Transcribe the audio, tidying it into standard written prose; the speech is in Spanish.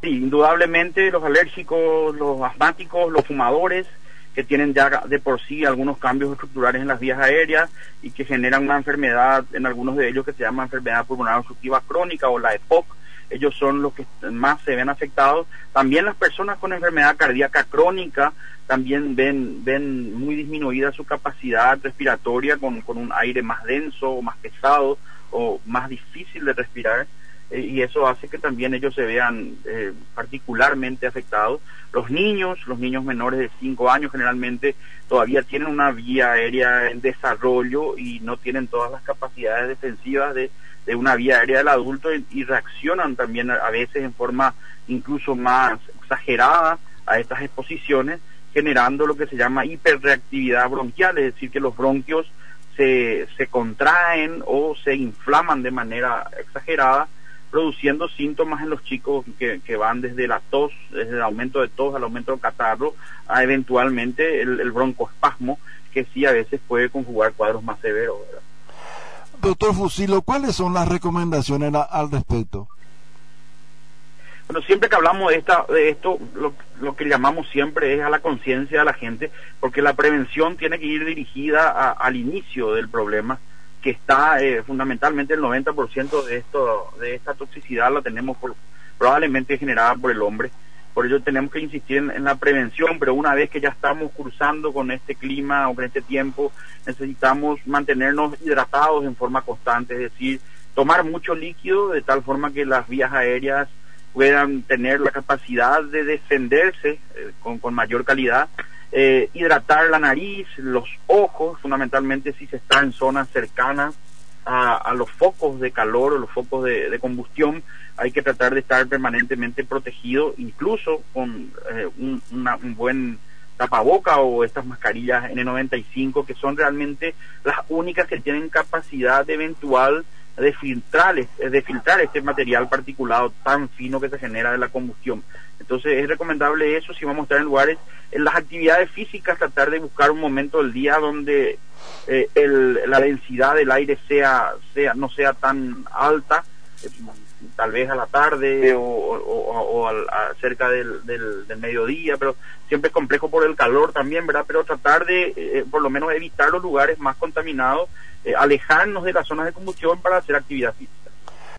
Sí, indudablemente los alérgicos, los asmáticos, los fumadores, que tienen ya de por sí algunos cambios estructurales en las vías aéreas y que generan una enfermedad, en algunos de ellos que se llama enfermedad pulmonar obstructiva crónica o la EPOC, ellos son los que más se ven afectados. También las personas con enfermedad cardíaca crónica también ven muy disminuida su capacidad respiratoria con un aire más denso o más pesado o más difícil de respirar, y eso hace que también ellos se vean particularmente afectados. Los niños menores de 5 años generalmente todavía tienen una vía aérea en desarrollo y no tienen todas las capacidades defensivas de una vía aérea del adulto, y reaccionan también a veces en forma incluso más exagerada a estas exposiciones, generando lo que se llama hiperreactividad bronquial, es decir, que los bronquios se contraen o se inflaman de manera exagerada, produciendo síntomas en los chicos que van desde la tos, desde el aumento de tos al aumento del catarro, a eventualmente el broncoespasmo, que sí a veces puede conjugar cuadros más severos, ¿verdad? Doctor Fusilo, ¿cuáles son las recomendaciones al respecto? Bueno, siempre que hablamos de esto, lo que llamamos siempre es a la conciencia de la gente, porque la prevención tiene que ir dirigida al inicio del problema, que está fundamentalmente el 90% de esta toxicidad la tenemos probablemente generada por el hombre. Por ello tenemos que insistir en la prevención, pero una vez que ya estamos cursando con este clima o con este tiempo, necesitamos mantenernos hidratados en forma constante, es decir, tomar mucho líquido de tal forma que las vías aéreas puedan tener la capacidad de defenderse con mayor calidad, hidratar la nariz, los ojos, fundamentalmente si se está en zonas cercanas a los focos de calor o los focos de combustión, hay que tratar de estar permanentemente protegido, incluso con un buen tapaboca o estas mascarillas N95, que son realmente las únicas que tienen capacidad eventual de filtrar este material particulado tan fino que se genera de la combustión. Entonces es recomendable eso si vamos a estar en lugares, en las actividades físicas, tratar de buscar un momento del día donde la densidad del aire no sea tan alta, tal vez a la tarde o cerca del mediodía, pero siempre es complejo por el calor también, ¿verdad? Pero tratar de por lo menos evitar los lugares más contaminados, alejarnos de las zonas de combustión para hacer actividad física.